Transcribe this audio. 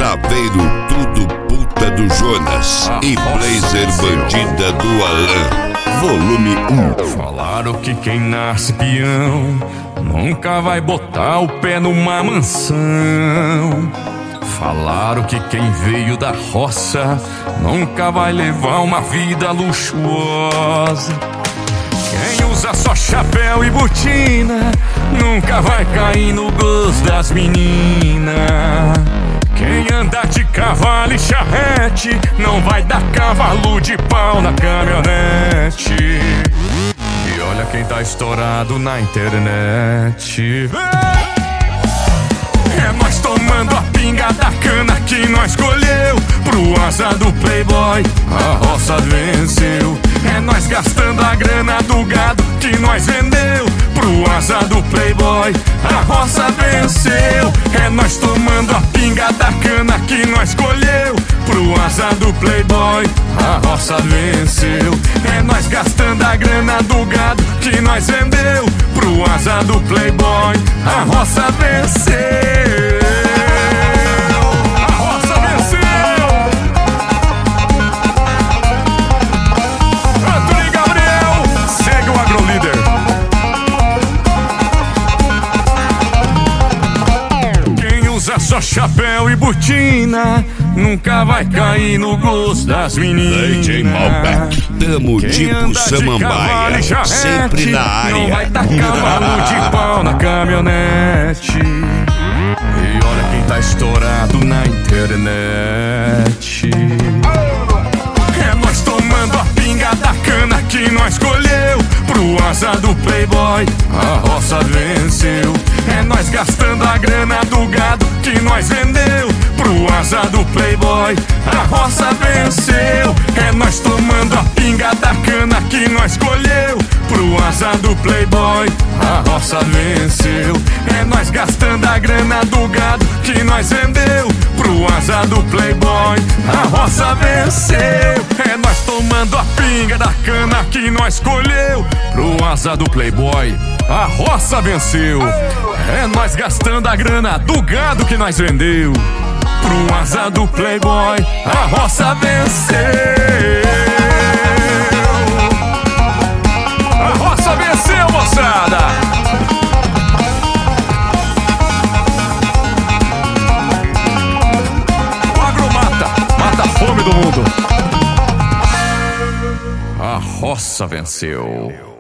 Saveiro tudo puta do Jonas e Blazer bandida do Alan. Volume 1. Falaram que quem nasce peão nunca vai botar o pé numa mansão. Falaram que quem veio da roça nunca vai levar uma vida luxuosa. Quem usa só chapéu e botina nunca vai cair no gosto das meninas. Quem anda de cavalo e charrete não vai dar cavalo de pau na caminhonete. E olha quem tá estourado na internet. É nós tomando a pinga da cana que nós colheu. Pro asa do playboy a roça venceu. É nós gastando a grana do gado que nós vendeu. Pro asa do playboy a roça venceu. É nós tomando a pinga da cana que nós colheu. Pro asa do playboy a roça venceu. É nós gastando a grana do gado que nós vendeu. Pro asa do playboy a roça venceu. Só chapéu e botina nunca vai cair no gosto das meninas. DJ Malbec, tamo tipo samambaia, sempre na área. Não vai dar cavalo de pau na caminhonete. E olha quem tá estourado na internet. É nós tomando a pinga da cana que nós colheu. Pro asa do playboy a roça venceu. É nós gastando a grana do gado que nós vendeu. Pro asa do playboy a roça venceu. É nós tomando a pinga da cana que nós colheu. Pro asa do playboy a roça venceu. É nós gastando a grana do gado que nós vendeu. Pro asa do playboy a roça venceu. É nós tomando a pinga da cana que nós colheu. Pro asa do playboy a roça venceu. É nós gastando a grana do gado que nós vendeu. Pro asa do playboy a roça venceu. A roça venceu, moçada. O agro mata a fome do mundo. A roça venceu.